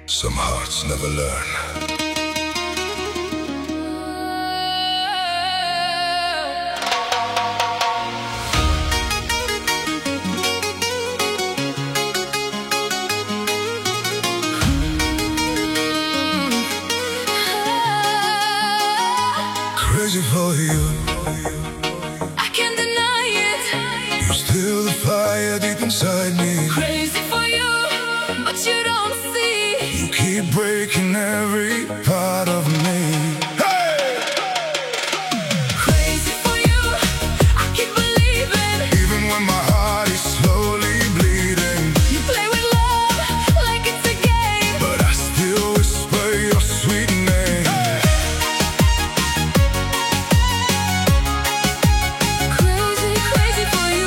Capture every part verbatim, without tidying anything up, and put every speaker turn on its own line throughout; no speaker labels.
Some hearts never learn. Crazy for you,
I can't deny it.
you're still the fire deep inside me.
Crazy for you, but you don't see.
You keep breaking every part of me. Hey!
Crazy for you, I keep believing.
Even when my heart is slowly bleeding,
You play with love like it's a game.
but I still whisper your sweet name.
Crazy, crazy for you.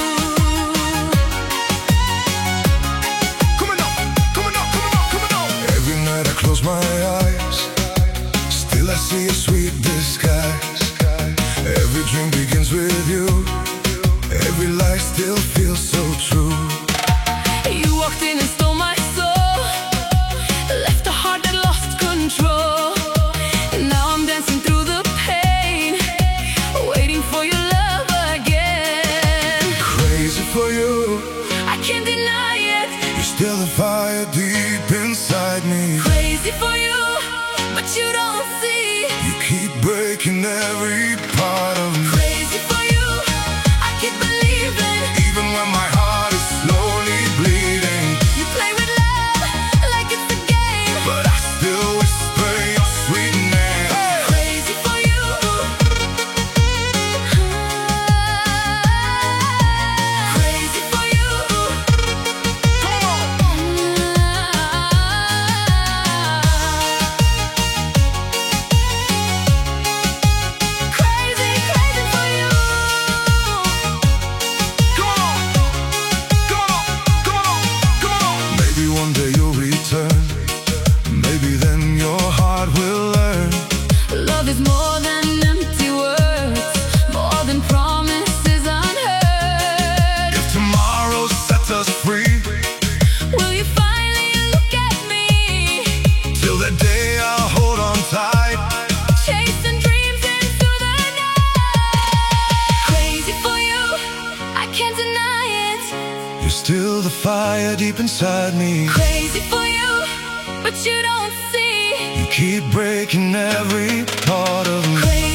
Come on now, come on now, come on now, come on now. Every night I close my eyes, still I see a sweet disguise. Every dream begins with you, every lie still feels so true.
You walked in and stole my soul, left a heart that lost control. And now I'm dancing through the pain, waiting for your love again.
Crazy for you,
I can't deny it.
you're still the fire deep inside me.
Crazy for you, but you don't see.
You keep breaking every part of me.
Crazy for you, I keep believing.
Even when my heart is slowly bleeding,
You play with love like it's a game.
but I still whisper your sweet name.
Crazy for you. Crazy for you.
Come on!
Crazy, crazy for you.
Come on! Come on! Come on! Come on! Maybe one day you'll return. Maybe then your heart will learn.
Love is more than empty words, more than promises unheard.
If tomorrow sets us free,
Will you finally look at me?
till that day I'll hold on tight.
Chasing dreams into the night. Crazy for you, I can't deny it.
You're still the fire deep inside me.
Crazy for you, but you don't see.
You keep breaking every part of me.
Crazy